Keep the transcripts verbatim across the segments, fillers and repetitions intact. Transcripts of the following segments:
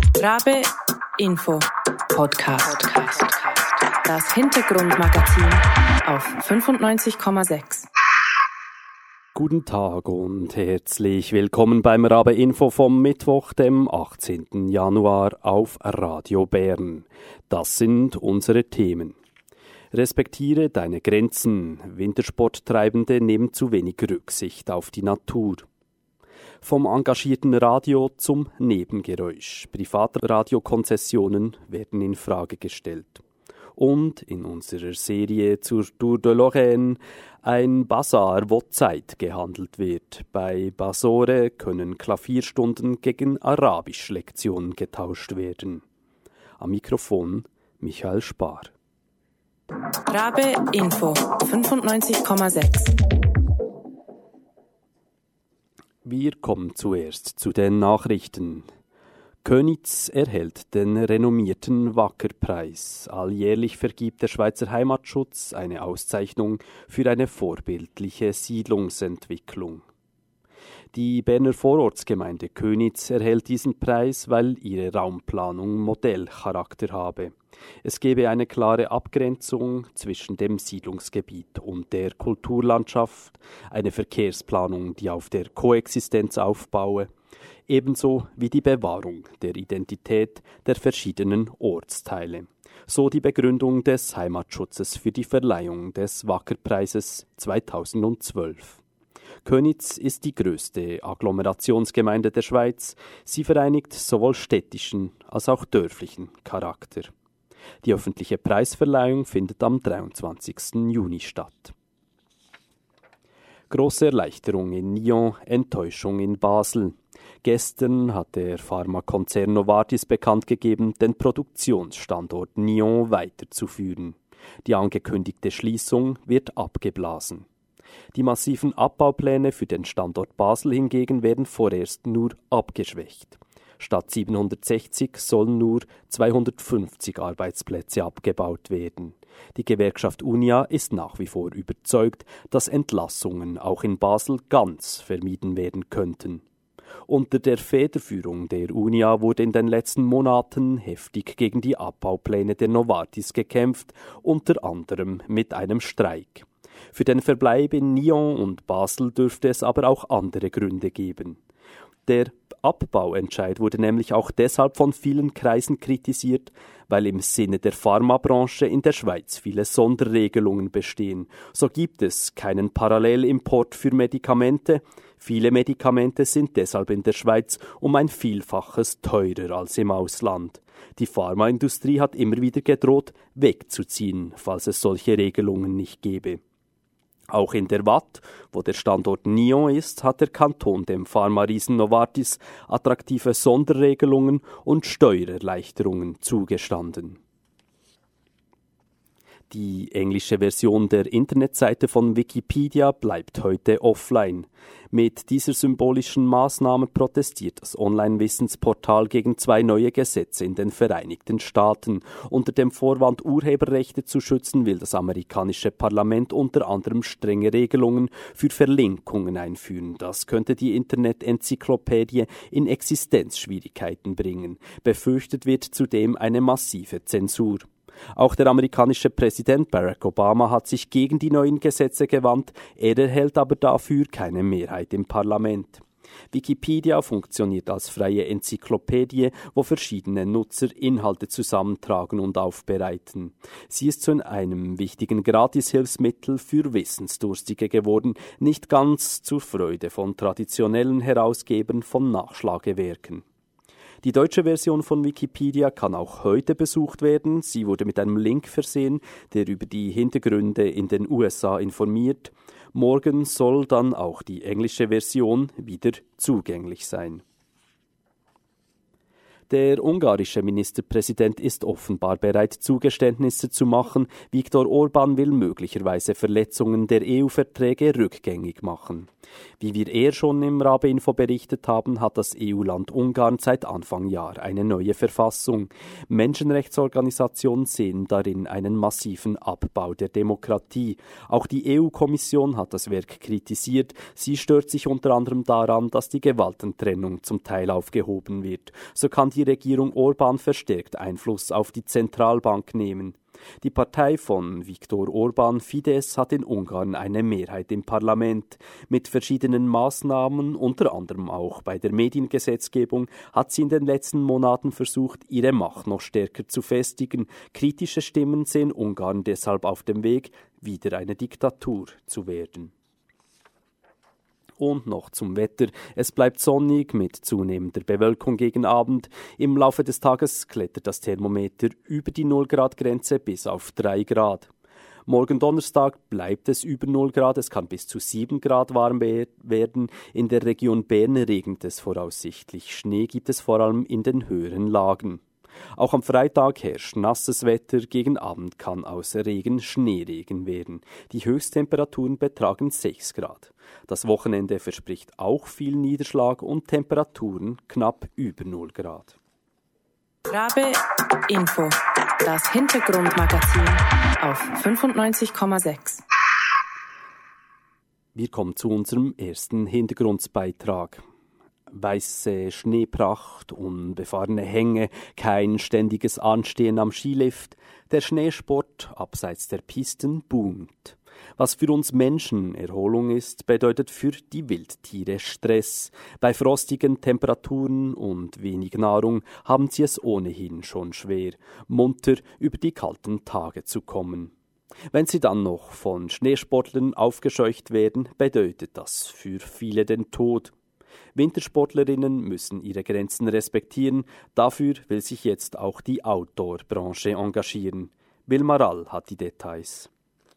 Rabe Info Podcast. Das Hintergrundmagazin auf fünfundneunzig Komma sechs. Guten Tag und herzlich willkommen beim Rabe Info vom Mittwoch, dem achtzehnten Januar auf Radio Bern. Das sind unsere Themen. Respektiere deine Grenzen. Wintersporttreibende nehmen zu wenig Rücksicht auf die Natur. Vom engagierten Radio zum Nebengeräusch. Private Radiokonzessionen werden in Frage gestellt. Und in unserer Serie zur Tour de Lorraine ein Basar, wo Zeit gehandelt wird. Bei Basore können Klavierstunden gegen Arabisch-Lektionen getauscht werden. Am Mikrofon Michael Spar. Rabe Info fünfundneunzig Komma sechs. Wir kommen zuerst zu den Nachrichten. Köniz erhält den renommierten Wacker-Preis. Alljährlich vergibt der Schweizer Heimatschutz eine Auszeichnung für eine vorbildliche Siedlungsentwicklung. Die Berner Vorortsgemeinde Köniz erhält diesen Preis, weil ihre Raumplanung Modellcharakter habe. Es gebe eine klare Abgrenzung zwischen dem Siedlungsgebiet und der Kulturlandschaft, eine Verkehrsplanung, die auf der Koexistenz aufbaue, ebenso wie die Bewahrung der Identität der verschiedenen Ortsteile. So die Begründung des Heimatschutzes für die Verleihung des Wacker-Preises zweitausendzwölf. Köniz ist die größte Agglomerationsgemeinde der Schweiz. Sie vereinigt sowohl städtischen als auch dörflichen Charakter. Die öffentliche Preisverleihung findet am dreiundzwanzigsten Juni statt. Große Erleichterung in Nyon, Enttäuschung in Basel. Gestern hat der Pharmakonzern Novartis bekannt gegeben, den Produktionsstandort Nyon weiterzuführen. Die angekündigte Schließung wird abgeblasen. Die massiven Abbaupläne für den Standort Basel hingegen werden vorerst nur abgeschwächt. Statt siebenhundertsechzig sollen nur zweihundertfünfzig Arbeitsplätze abgebaut werden. Die Gewerkschaft Unia ist nach wie vor überzeugt, dass Entlassungen auch in Basel ganz vermieden werden könnten. Unter der Federführung der Unia wurde in den letzten Monaten heftig gegen die Abbaupläne der Novartis gekämpft, unter anderem mit einem Streik. Für den Verbleib in Nyon und Basel dürfte es aber auch andere Gründe geben. Der Abbauentscheid wurde nämlich auch deshalb von vielen Kreisen kritisiert, weil im Sinne der Pharmabranche in der Schweiz viele Sonderregelungen bestehen. So gibt es keinen Parallelimport für Medikamente. Viele Medikamente sind deshalb in der Schweiz um ein Vielfaches teurer als im Ausland. Die Pharmaindustrie hat immer wieder gedroht, wegzuziehen, falls es solche Regelungen nicht gäbe. Auch in der Waadt, wo der Standort Nyon ist, hat der Kanton dem Pharma-Riesen Novartis attraktive Sonderregelungen und Steuererleichterungen zugestanden. Die englische Version der Internetseite von Wikipedia bleibt heute offline. Mit dieser symbolischen Maßnahme protestiert das Online-Wissensportal gegen zwei neue Gesetze in den Vereinigten Staaten. Unter dem Vorwand, Urheberrechte zu schützen, will das amerikanische Parlament unter anderem strenge Regelungen für Verlinkungen einführen. Das könnte die Internet-Enzyklopädie in Existenzschwierigkeiten bringen. Befürchtet wird zudem eine massive Zensur. Auch der amerikanische Präsident Barack Obama hat sich gegen die neuen Gesetze gewandt, er erhält aber dafür keine Mehrheit im Parlament. Wikipedia funktioniert als freie Enzyklopädie, wo verschiedene Nutzer Inhalte zusammentragen und aufbereiten. Sie ist zu einem wichtigen Gratishilfsmittel für Wissensdurstige geworden, nicht ganz zur Freude von traditionellen Herausgebern von Nachschlagewerken. Die deutsche Version von Wikipedia kann auch heute besucht werden. Sie wurde mit einem Link versehen, der über die Hintergründe in den U S A informiert. Morgen soll dann auch die englische Version wieder zugänglich sein. Der ungarische Ministerpräsident ist offenbar bereit, Zugeständnisse zu machen. Viktor Orbán will möglicherweise Verletzungen der E U-Verträge rückgängig machen. Wie wir eher schon im Rabe-Info berichtet haben, hat das E U-Land Ungarn seit Anfang Jahr eine neue Verfassung. Menschenrechtsorganisationen sehen darin einen massiven Abbau der Demokratie. Auch die E U-Kommission hat das Werk kritisiert. Sie stört sich unter anderem daran, dass die Gewaltentrennung zum Teil aufgehoben wird. So kann die die Regierung Orbán verstärkt Einfluss auf die Zentralbank nehmen. Die Partei von Viktor Orbán, Fidesz, hat in Ungarn eine Mehrheit im Parlament. Mit verschiedenen Maßnahmen, unter anderem auch bei der Mediengesetzgebung, hat sie in den letzten Monaten versucht, ihre Macht noch stärker zu festigen. Kritische Stimmen sehen Ungarn deshalb auf dem Weg, wieder eine Diktatur zu werden. Und noch zum Wetter. Es bleibt sonnig mit zunehmender Bewölkung gegen Abend. Im Laufe des Tages klettert das Thermometer über die null Grad Grenze bis auf drei Grad. Morgen Donnerstag bleibt es über null Grad. Es kann bis zu sieben Grad warm werden. In der Region Bern regnet es voraussichtlich. Schnee gibt es vor allem in den höheren Lagen. Auch am Freitag herrscht nasses Wetter, gegen Abend kann aus Regen Schneeregen werden. Die Höchsttemperaturen betragen sechs Grad. Das Wochenende verspricht auch viel Niederschlag und Temperaturen knapp über null Grad. Rabe Info, das Hintergrundmagazin auf fünfundneunzig Komma sechs. Wir kommen zu unserem ersten Hintergrundbeitrag. Weiße Schneepracht, unbefahrene Hänge, kein ständiges Anstehen am Skilift. Der Schneesport abseits der Pisten boomt. Was für uns Menschen Erholung ist, bedeutet für die Wildtiere Stress. Bei frostigen Temperaturen und wenig Nahrung haben sie es ohnehin schon schwer, munter über die kalten Tage zu kommen. Wenn sie dann noch von Schneesportlern aufgescheucht werden, bedeutet das für viele den Tod. Wintersportlerinnen müssen ihre Grenzen respektieren. Dafür will sich jetzt auch die Outdoor-Branche engagieren. Wilma Rall hat die Details.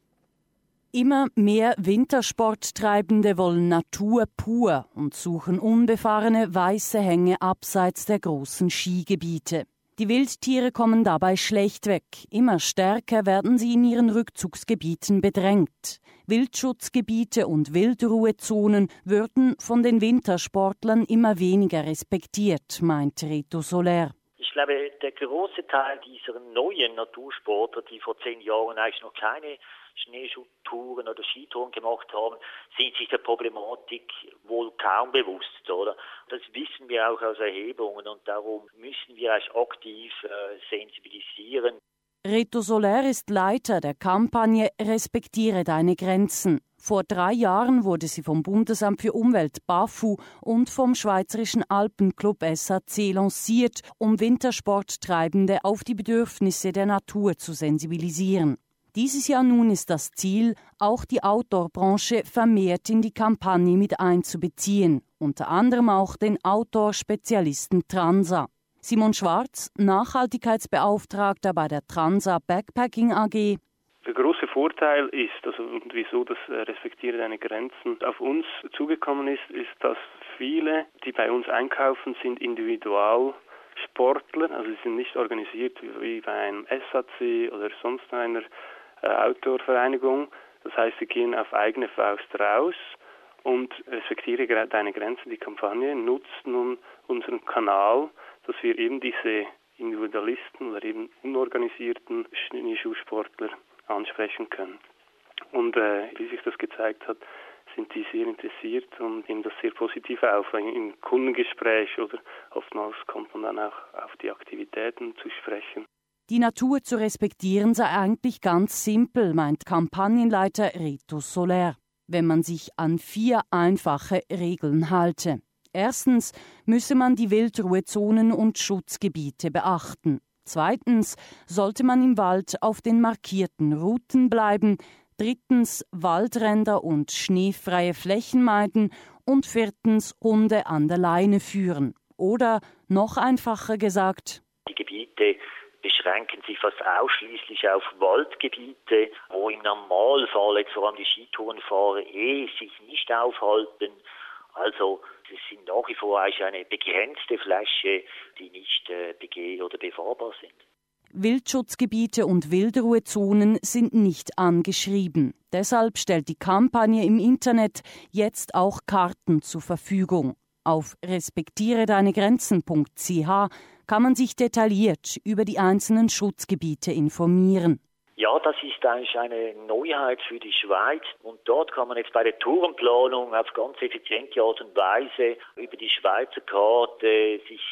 Immer mehr Wintersporttreibende wollen Natur pur und suchen unbefahrene weiße Hänge abseits der großen Skigebiete. Die Wildtiere kommen dabei schlecht weg. Immer stärker werden sie in ihren Rückzugsgebieten bedrängt. Wildschutzgebiete und Wildruhezonen würden von den Wintersportlern immer weniger respektiert, meint Reto Soler. Ich glaube, der große Teil dieser neuen Natursportler, die vor zehn Jahren eigentlich noch keine Schneeschuhtouren oder Skitouren gemacht haben, sind sich der Problematik wohl kaum bewusst, oder? Das wissen wir auch aus Erhebungen und darum müssen wir eigentlich aktiv äh, sensibilisieren. Reto Soler ist Leiter der Kampagne Respektiere deine Grenzen. Vor drei Jahren wurde sie vom Bundesamt für Umwelt BAFU und vom Schweizerischen Alpenclub S A C lanciert, um Wintersporttreibende auf die Bedürfnisse der Natur zu sensibilisieren. Dieses Jahr nun ist das Ziel, auch die Outdoor-Branche vermehrt in die Kampagne mit einzubeziehen, unter anderem auch den Outdoor-Spezialisten Transa. Simon Schwarz, Nachhaltigkeitsbeauftragter bei der Transa Backpacking A G. Der große Vorteil ist, also und wieso das Respektiere deine Grenzen auf uns zugekommen ist, ist, dass viele, die bei uns einkaufen, sind Individualsportler, also sie sind nicht organisiert wie bei einem S A C oder sonst einer äh, Outdoor-Vereinigung. Das heißt, sie gehen auf eigene Faust raus und Respektiere deine Grenzen, die Kampagne, nutzt nun unseren Kanal, dass wir eben diese Individualisten oder eben unorganisierten Schneeschuhsportler ansprechen können. Und äh, wie sich das gezeigt hat, sind die sehr interessiert und nehmen das sehr positiv auf. Im Kundengespräch oder oftmals kommt man dann auch auf die Aktivitäten zu sprechen. Die Natur zu respektieren sei eigentlich ganz simpel, meint Kampagnenleiter Reto Soler, wenn man sich an vier einfache Regeln halte. Erstens müsse man die Wildruhezonen und Schutzgebiete beachten. Zweitens sollte man im Wald auf den markierten Routen bleiben. Drittens Waldränder und schneefreie Flächen meiden. Und viertens Hunde an der Leine führen. Oder noch einfacher gesagt: Die Gebiete beschränken sich fast ausschließlich auf Waldgebiete, wo im Normalfall, jetzt vor allem die Skitourenfahrer, eh sich nicht aufhalten. Also es sind nach wie vor eigentlich eine begrenzte Fläche, die nicht äh, begeh- oder befahrbar sind. Wildschutzgebiete und Wildruhezonen sind nicht angeschrieben. Deshalb stellt die Kampagne im Internet jetzt auch Karten zur Verfügung. Auf respektiere deine Grenzen punkt c h kann man sich detailliert über die einzelnen Schutzgebiete informieren. Ja, das ist eigentlich eine Neuheit für die Schweiz und dort kann man jetzt bei der Tourenplanung auf ganz effiziente Art und Weise über die Schweizer Karte sich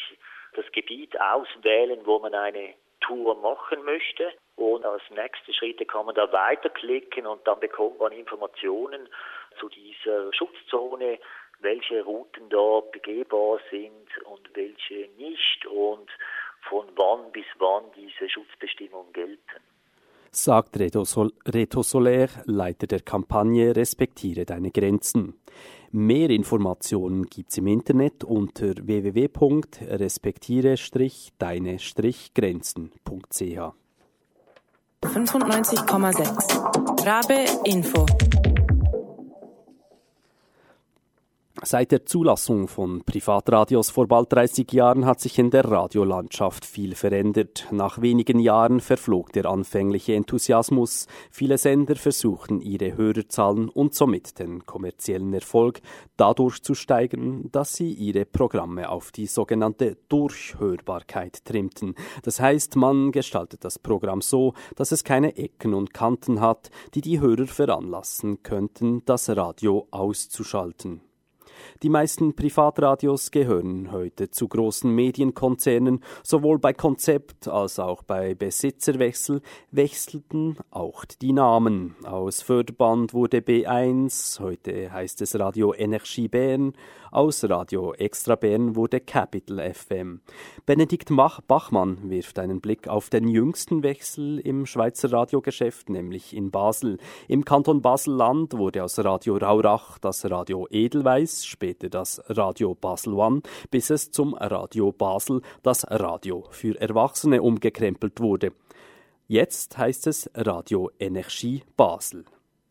das Gebiet auswählen, wo man eine Tour machen möchte. Und als nächste Schritte kann man da weiterklicken und dann bekommt man Informationen zu dieser Schutzzone, welche Routen da begehbar sind und welche nicht und von wann bis wann diese Schutzbestimmungen gelten. Sagt Reto, Sol- Reto Soler, Leiter der Kampagne Respektiere deine Grenzen. Mehr Informationen gibt's im Internet unter w w w punkt respektiere deine Grenzen punkt c h. fünfundneunzig Komma sechs Rabe Info. Seit der Zulassung von Privatradios vor bald dreißig Jahren hat sich in der Radiolandschaft viel verändert. Nach wenigen Jahren verflog der anfängliche Enthusiasmus. Viele Sender versuchten ihre Hörerzahlen und somit den kommerziellen Erfolg dadurch zu steigern, dass sie ihre Programme auf die sogenannte Durchhörbarkeit trimmten. Das heißt, man gestaltet das Programm so, dass es keine Ecken und Kanten hat, die die Hörer veranlassen könnten, das Radio auszuschalten. Die meisten Privatradios gehören heute zu großen Medienkonzernen. Sowohl bei Konzept als auch bei Besitzerwechsel wechselten auch die Namen. Aus Förderband wurde B eins, heute heißt es Radio Energie Bern. Aus Radio Extra Bern wurde Capital F M. Benedikt Bachmann wirft einen Blick auf den jüngsten Wechsel im Schweizer Radiogeschäft, nämlich in Basel. Im Kanton Basel-Land wurde aus Radio Raurach das Radio Edelweiss, später das Radio Basel One, bis es zum Radio Basel, das Radio für Erwachsene, umgekrempelt wurde. Jetzt heißt es Radio Energie Basel.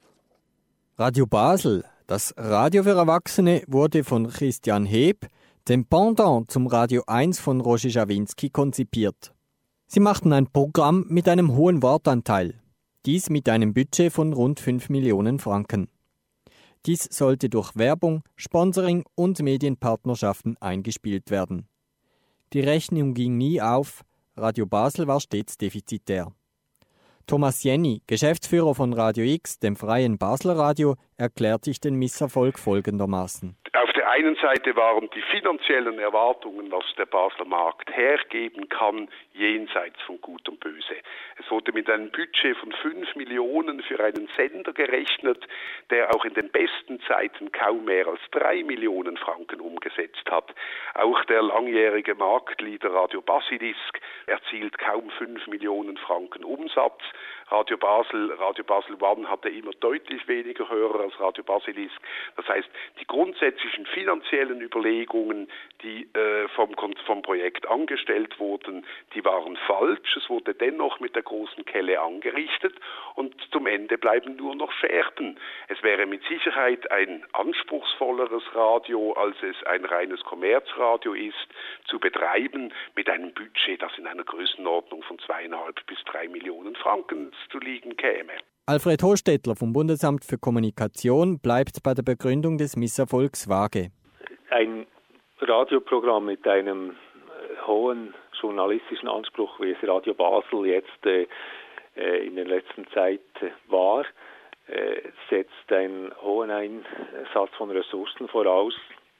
Radio Basel, das Radio für Erwachsene, wurde von Christian Heb, dem Pendant zum Radio eins von Roger Schawinski, konzipiert. Sie machten ein Programm mit einem hohen Wortanteil, dies mit einem Budget von rund fünf Millionen Franken. Dies sollte durch Werbung, Sponsoring und Medienpartnerschaften eingespielt werden. Die Rechnung ging nie auf, Radio Basel war stets defizitär. Thomas Jenny, Geschäftsführer von Radio X, dem freien Basler Radio, erklärt sich den Misserfolg folgendermaßen. Auf der einen Seite waren die finanziellen Erwartungen, was der Basler Markt hergeben kann, jenseits von Gut und Böse. Es wurde mit einem Budget von fünf Millionen für einen Sender gerechnet, der auch in den besten Zeiten kaum mehr als drei Millionen Franken umgesetzt hat. Auch der langjährige Marktleader Radio Basilisk erzielt kaum fünf Millionen Franken Umsatz. Radio Basel, Radio Basel One hatte immer deutlich weniger Hörer als Radio Basilisk. Das heißt, die grundsätzlichen finanziellen Überlegungen, die äh, vom, vom Projekt angestellt wurden, die waren falsch. Es wurde dennoch mit der großen Kelle angerichtet und zum Ende bleiben nur noch Scherben. Es wäre mit Sicherheit ein anspruchsvolleres Radio, als es ein reines Kommerzradio ist, zu betreiben mit einem Budget, das in einer Größenordnung von zweieinhalb bis drei Millionen Franken zu liegen käme. Alfred Hostetler vom Bundesamt für Kommunikation bleibt bei der Begründung des Misserfolgs vage. Ein Radioprogramm mit einem äh, hohen journalistischen Anspruch, wie es Radio Basel jetzt äh, in der letzten Zeit äh, war, äh, setzt einen hohen Einsatz von Ressourcen voraus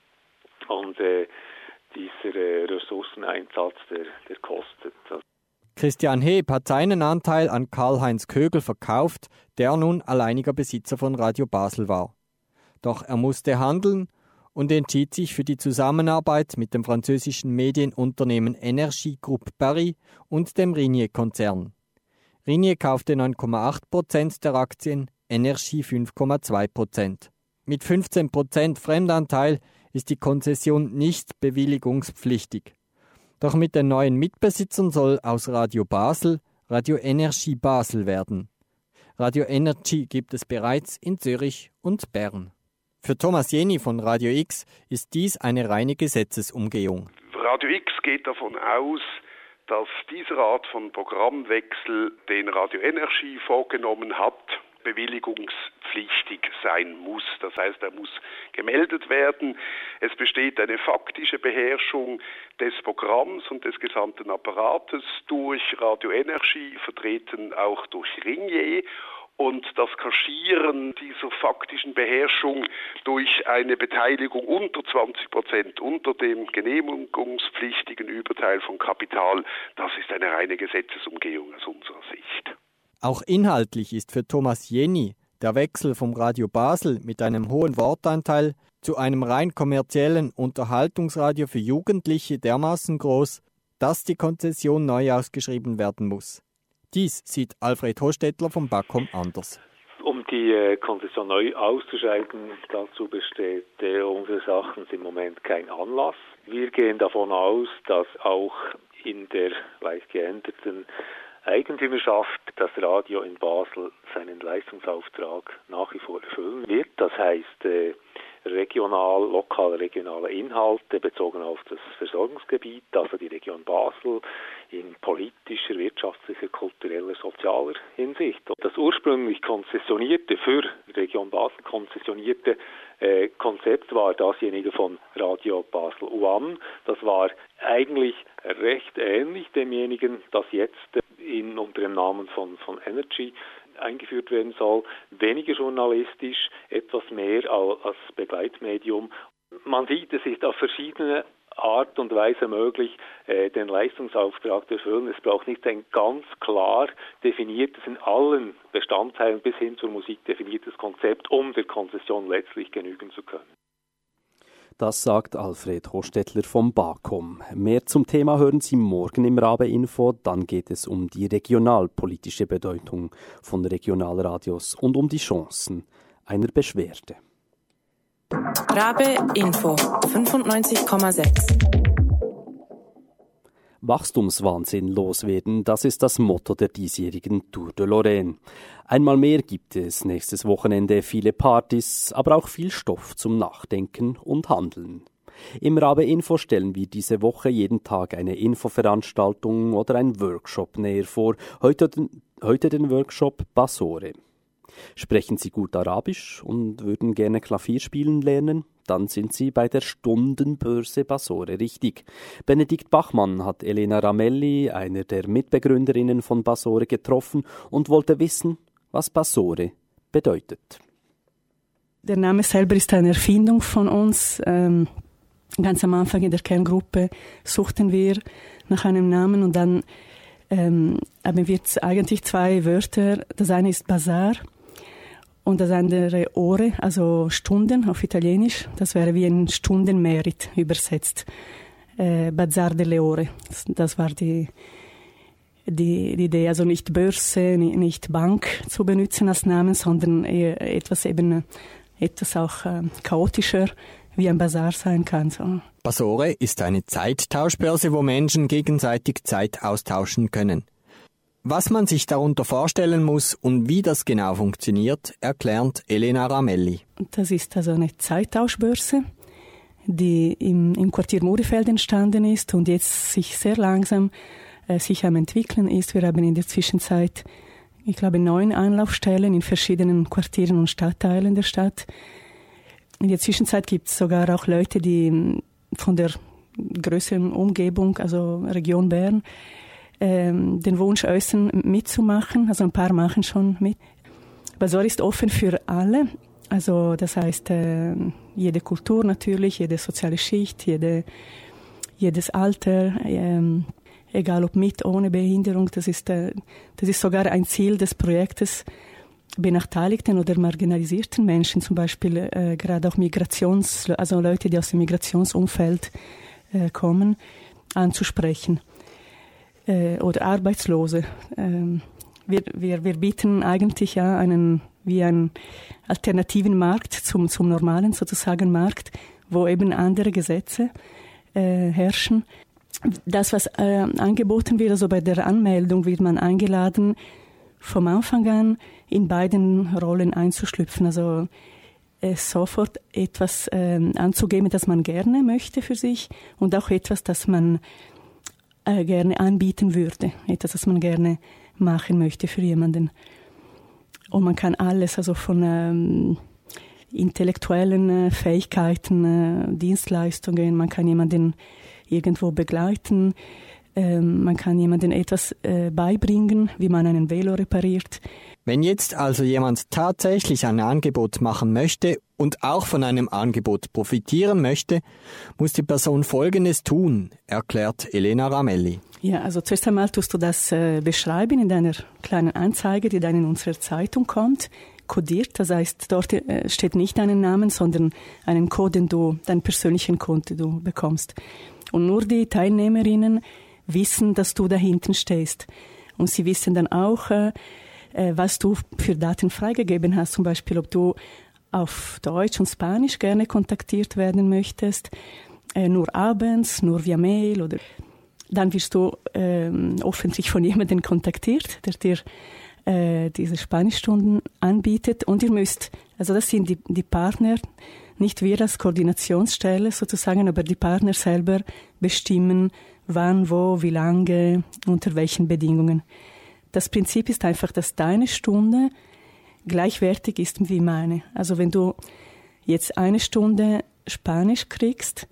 und äh, dieser äh, Ressourceneinsatz, der, der kostet. Christian Heb hat seinen Anteil an Karl-Heinz Kögel verkauft, der nun alleiniger Besitzer von Radio Basel war. Doch er musste handeln und entschied sich für die Zusammenarbeit mit dem französischen Medienunternehmen Energie Groupe Paris und dem Ringier-Konzern. Ringier kaufte neun Komma acht Prozent der Aktien, Energie fünf Komma zwei Prozent. Mit fünfzehn Prozent Fremdanteil ist die Konzession nicht bewilligungspflichtig. Doch mit den neuen Mitbesitzern soll aus Radio Basel Radio Energie Basel werden. Radio Energie gibt es bereits in Zürich und Bern. Für Thomas Jenny von Radio X ist dies eine reine Gesetzesumgehung. Radio X geht davon aus, dass diese Art von Programmwechsel, den Radio Energie vorgenommen hat, bewilligungspflichtig sein muss. Das heißt, er muss gemeldet werden. Es besteht eine faktische Beherrschung des Programms und des gesamten Apparates durch Radio Energie, vertreten auch durch Ringier. und das Kaschieren dieser faktischen Beherrschung durch eine Beteiligung unter zwanzig Prozent unter dem genehmigungspflichtigen Überteil von Kapital, das ist eine reine Gesetzesumgehung aus unserer Sicht. Auch inhaltlich ist für Thomas Jenny der Wechsel vom Radio Basel mit einem hohen Wortanteil zu einem rein kommerziellen Unterhaltungsradio für Jugendliche dermaßen groß, dass die Konzession neu ausgeschrieben werden muss. Dies sieht Alfred Hostetler vom BAKOM anders. Um die äh, Konzession neu auszuschreiben, dazu besteht äh, unseres Erachtens im Moment kein Anlass. Wir gehen davon aus, dass auch in der leicht geänderten Eigentümerschaft das Radio in Basel seinen Leistungsauftrag nach wie vor erfüllen wird. Das heißt, äh, regional, lokal regionale Inhalte bezogen auf das Versorgungsgebiet, also die Region Basel in politischer, wirtschaftlicher, kultureller, sozialer Hinsicht. Das ursprünglich konzessionierte, für die Region Basel konzessionierte äh, Konzept war dasjenige von Radio Basel One. Das war eigentlich recht ähnlich demjenigen, das jetzt in, unter dem Namen von, von Energy eingeführt werden soll, weniger journalistisch, etwas mehr als Begleitmedium. Man sieht, es ist auf verschiedene Art und Weise möglich, äh, den Leistungsauftrag zu erfüllen. Es braucht nicht ein ganz klar definiertes, in allen Bestandteilen bis hin zur Musik definiertes Konzept, um der Konzession letztlich genügen zu können. Das sagt Alfred Hostetler vom BAKOM. Mehr zum Thema hören Sie morgen im Rabe-Info. Dann geht es um die regionalpolitische Bedeutung von Regionalradios und um die Chancen einer Beschwerde. Rabe-Info fünfundneunzig Komma sechs. Wachstumswahnsinn loswerden, das ist das Motto der diesjährigen Tour de Lorraine. Einmal mehr gibt es nächstes Wochenende viele Partys, aber auch viel Stoff zum Nachdenken und Handeln. Im Rabe-Info stellen wir diese Woche jeden Tag eine Infoveranstaltung oder einen Workshop näher vor. Heute, heute den Workshop Basore. Sprechen Sie gut Arabisch und würden gerne Klavier spielen lernen? Dann sind Sie bei der Stundenbörse Basore richtig. Benedikt Bachmann hat Elena Ramelli, einer der Mitbegründerinnen von Basore, getroffen und wollte wissen, was Basore bedeutet. Der Name selber ist eine Erfindung von uns. Ähm, ganz am Anfang in der Kerngruppe suchten wir nach einem Namen und dann ähm, haben wir eigentlich zwei Wörter. Das eine ist Bazar und das andere Ore, also Stunden auf Italienisch. Das wäre wie ein Stundenmerit übersetzt. Äh, Bazar delle Ore. Das, das war die, die, die Idee. Also nicht Börse, nicht Bank zu benutzen als Namen, sondern eher etwas eben, etwas auch äh, chaotischer, wie ein Bazar sein kann. So. Basore ist eine Zeittauschbörse, wo Menschen gegenseitig Zeit austauschen können. Was man sich darunter vorstellen muss und wie das genau funktioniert, erklärt Elena Ramelli. Das ist also eine Zeittauschbörse, die im, im Quartier Murifeld entstanden ist und jetzt sich sehr langsam äh, sich am entwickeln ist. Wir haben in der Zwischenzeit, ich glaube, neun Anlaufstellen in verschiedenen Quartieren und Stadtteilen der Stadt. In der Zwischenzeit gibt es sogar auch Leute, die von der größeren Umgebung, also Region Bern, ähm, den Wunsch äußern, mitzumachen. Also ein paar machen schon mit. Basore ist offen für alle. Also das heißt, äh, jede Kultur natürlich, jede soziale Schicht, jede, jedes Alter, ähm, egal ob mit, ohne Behinderung. Das ist, äh, das ist sogar ein Ziel des Projektes, benachteiligten oder marginalisierten Menschen, zum Beispiel äh, gerade auch Migrations, also Leute, die aus dem Migrationsumfeld äh, kommen, anzusprechen. Äh, oder Arbeitslose. Ähm, wir, wir, wir bieten eigentlich ja einen, wie einen alternativen Markt zum, zum normalen sozusagen Markt, wo eben andere Gesetze äh, herrschen. Das, was äh, angeboten wird, also bei der Anmeldung wird man eingeladen, vom Anfang an in beiden Rollen einzuschlüpfen. Also äh, sofort etwas äh, anzugeben, das man gerne möchte für sich und auch etwas, das man äh, gerne anbieten würde. Etwas, das man gerne machen möchte für jemanden. Und man kann alles, also von ähm, intellektuellen äh, Fähigkeiten, äh, Dienstleistungen, man kann jemanden irgendwo begleiten, ähm, man kann jemandem etwas äh, beibringen, wie man einen Velo repariert. Wenn jetzt also jemand tatsächlich ein Angebot machen möchte und auch von einem Angebot profitieren möchte, muss die Person Folgendes tun, erklärt Elena Ramelli. Ja, also zuerst einmal tust du das äh, beschreiben in deiner kleinen Anzeige, die dann in unserer Zeitung kommt, kodiert. Das heißt, dort äh, steht nicht dein Name, sondern einen Code, den du, deinen persönlichen Code, den du bekommst. Und nur die Teilnehmerinnen wissen, dass du da hinten stehst. Und sie wissen dann auch, äh, was du für Daten freigegeben hast, zum Beispiel, ob du auf Deutsch und Spanisch gerne kontaktiert werden möchtest, äh, nur abends, nur via Mail oder dann wirst du äh, hoffentlich von jemandem kontaktiert, der dir äh, diese Spanischstunden anbietet und ihr müsst, also das sind die, die Partner, nicht wir als Koordinationsstelle sozusagen, aber die Partner selber bestimmen, wann, wo, wie lange, unter welchen Bedingungen. Das Prinzip ist einfach, dass deine Stunde gleichwertig ist wie meine. Also wenn du jetzt eine Stunde Spanisch kriegst,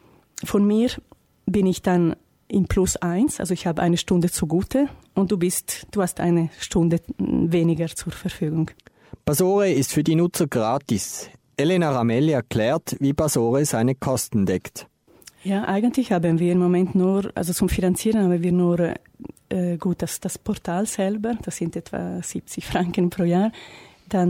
von mir bin ich dann im Plus eins, also ich habe eine Stunde zugute und du bist, du hast eine Stunde weniger zur Verfügung. Basore ist für die Nutzer gratis. Elena Ramelli erklärt, wie Basore seine Kosten deckt. Ja, eigentlich haben wir im Moment nur, also zum Finanzieren haben wir nur äh, gut das, das Portal selber, das sind etwa siebzig Franken pro Jahr. Dann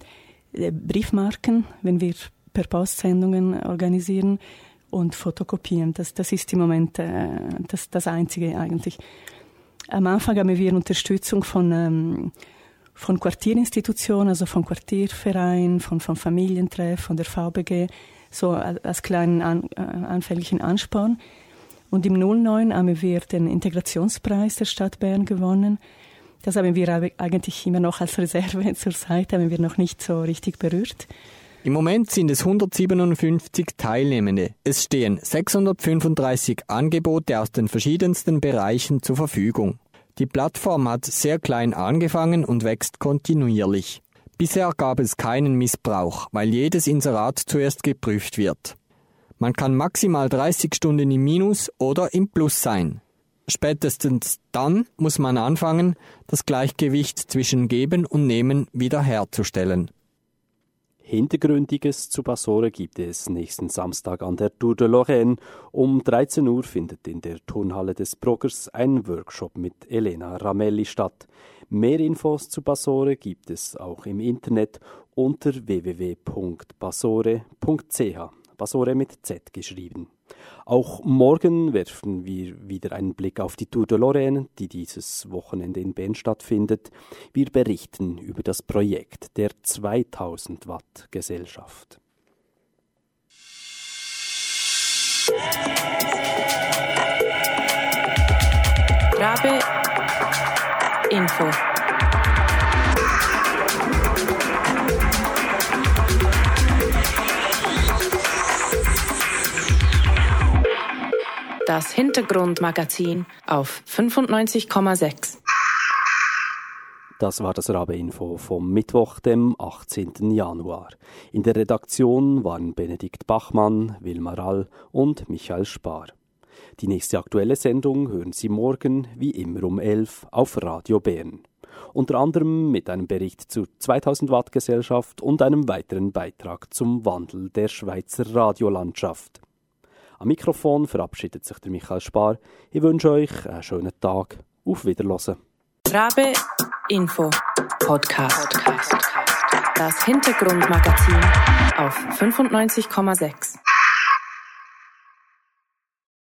äh, Briefmarken, wenn wir per Postsendungen organisieren und Fotokopien. Das, das ist im Moment äh, das, das Einzige eigentlich. Am Anfang haben wir Unterstützung von, ähm, von Quartierinstitutionen, also von Quartiervereinen, von, von Familientreff, von der V B G, so als kleinen an, äh, anfänglichen Ansporn. Und im null neun haben wir den Integrationspreis der Stadt Bern gewonnen. Das haben wir eigentlich immer noch als Reserve zur Seite, haben wir noch nicht so richtig berührt. Im Moment sind es hundertsiebenundfünfzig Teilnehmende. Es stehen sechshundertfünfunddreißig Angebote aus den verschiedensten Bereichen zur Verfügung. Die Plattform hat sehr klein angefangen und wächst kontinuierlich. Bisher gab es keinen Missbrauch, weil jedes Inserat zuerst geprüft wird. Man kann maximal dreißig Stunden im Minus oder im Plus sein. Spätestens dann muss man anfangen, das Gleichgewicht zwischen Geben und Nehmen wiederherzustellen. Hintergründiges zu Basore gibt es nächsten Samstag an der Tour de Lorraine. Um dreizehn Uhr findet in der Turnhalle des Broggers ein Workshop mit Elena Ramelli statt. Mehr Infos zu Basore gibt es auch im Internet unter w w w punkt basore punkt c h. Basore mit Z geschrieben. Auch morgen werfen wir wieder einen Blick auf die Tour de Lorraine, die dieses Wochenende in Bern stattfindet. Wir berichten über das Projekt der zweitausend Watt Gesellschaft. Rabe Info. Das Hintergrundmagazin auf fünfundneunzig Komma sechs. Das war das Rabe-Info vom Mittwoch, dem achtzehnten Januar. In der Redaktion waren Benedikt Bachmann, Wilma Rall und Michael Spar. Die nächste aktuelle Sendung hören Sie morgen, wie immer um elf, auf Radio Bern. Unter anderem mit einem Bericht zur zweitausend Watt Gesellschaft und einem weiteren Beitrag zum Wandel der Schweizer Radiolandschaft. Am Mikrofon verabschiedet sich der Michael Spar. Ich wünsche euch einen schönen Tag. Auf Wiederhören. Rabe Info Podcast. Das Hintergrundmagazin auf fünfundneunzig Komma sechs.